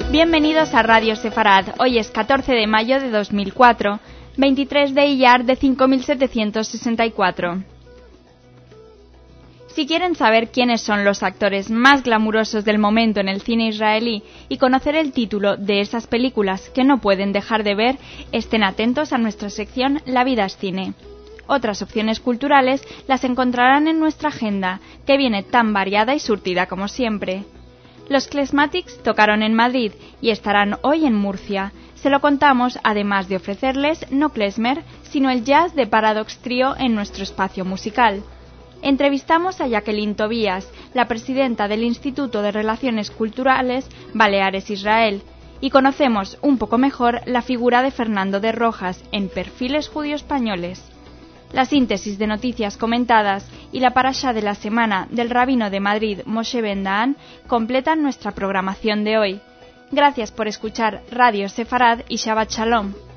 Bienvenidos a Radio Sefarad. Hoy es 14 de mayo de 2004, 23 de Iyar de 5764. Si quieren saber quiénes son los actores más glamurosos del momento en el cine israelí y conocer el título de esas películas que no pueden dejar de ver, estén atentos a nuestra sección La vida es cine. Otras opciones culturales las encontrarán en nuestra agenda, que viene tan variada y surtida como siempre. Los Klezmatics tocaron en Madrid y estarán hoy en Murcia. Se lo contamos, además de ofrecerles no klezmer, sino el jazz de Paradox Trio en nuestro espacio musical. Entrevistamos a Jacqueline Tobías, la presidenta del Instituto de Relaciones Culturales Baleares-Israel, y conocemos un poco mejor la figura de Fernando de Rojas en Perfiles Judío-Españoles. La síntesis de noticias comentadas y la parashá de la semana del rabino de Madrid, Moshe Ben Daan, completan nuestra programación de hoy. Gracias por escuchar Radio Sefarad y Shabbat Shalom.